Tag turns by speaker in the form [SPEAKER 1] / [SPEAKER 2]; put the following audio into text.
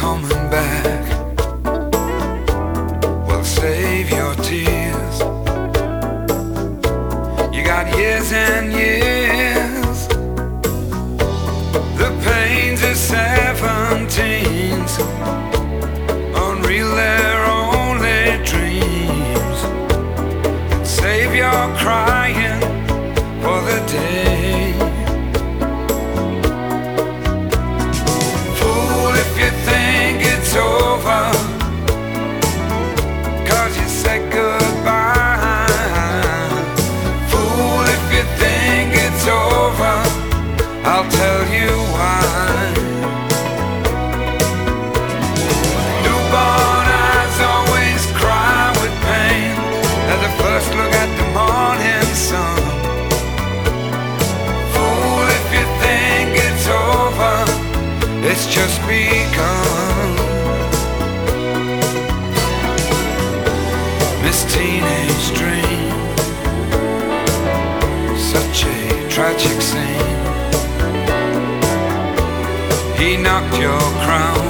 [SPEAKER 1] coming back. Well, save your tears. You got years and years. The pains of 17s, unreal, they're only dreams. Save your crying for the day. Fool if you think it's over, 'cause you said goodbye. Fool if you think it's over, I'll tell you why. Newborn eyes always cry with pain at the first look at the morning sun. Fool if you think it's over, it's just begun. Miss Teenage Dream, such a tragic scene. He knocked your crown